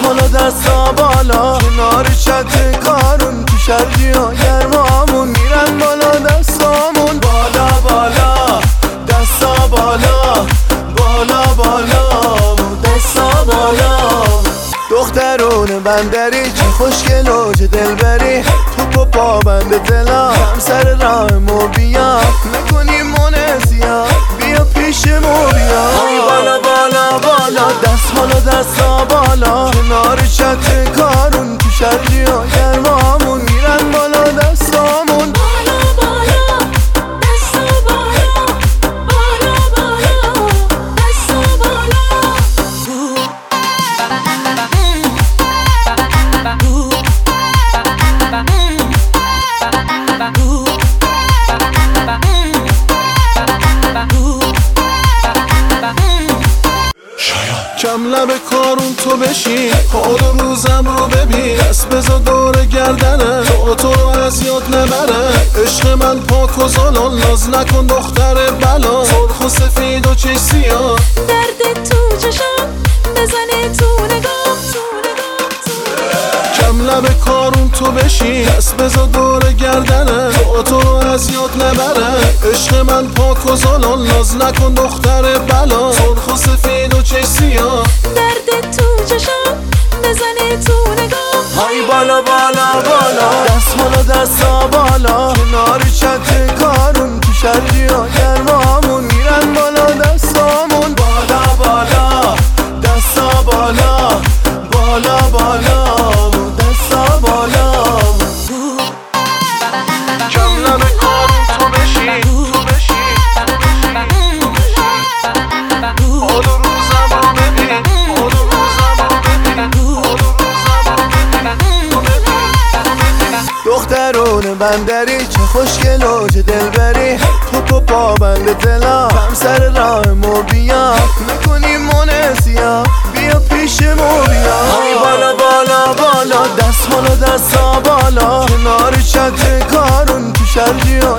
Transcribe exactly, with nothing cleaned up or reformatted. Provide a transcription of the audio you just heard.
بالا دستا بالا، کنار چت کارون تو شرجی ها گرمامون میرن بالا دستامون. بالا بالا دستا بالا، بالا بالا دستا بالا. دخترون بندری چه خوشگل و چه دلبری، تو پا بند دلا کم سر راهمو بیا، نکنی منسیا بیا پیشمو بیا. بالا بالا بالا دست بالا دستا بالا، کنار چت کارون تو شرجی ها گرمامون میرن بالا دستامون. کم لب کارون تو بشین، حال و روزم رو ببین، دست بزا دور گردنه تو تو رو از یاد نبره. عشق من پاک و زالان، ناز نکن دختر بلا، سرخ و سفید و چش سیاه، درد تو چشم بزنه تو نگاه، تو نگاه تو نگاه. کم لب کارون تو بشین، دست بزا دور گردنه تو تو رو از یاد نبره. عشق من پاک و زالان، ناز نکن دختر بلا، سرخ و سفید و چش سیاه، درد تو چشم بزنه تو نگاه. های بالا بالا بالا دست بالا دستا بالا، کنار چت کارون تو شرجی ها گرمامون میرن بالا دستامون. بالا بالا دستا بالا، بالا بالا دستا بالا. کم لب کارون تو بشین، تو بشین، تو بشین، حال و روزم رو ببین، حال و روزم رو ببین، حال و روزم رو ببین. دخترون بندری چه خوشگل و چه دلبری، تو پا بند دلا کم سر راهمو بیا، نکنی منسیا بیا پیشمو بیا. بالا بالا بالا دست بالا دستا بالا، کنار چت کارون تو شرجی ها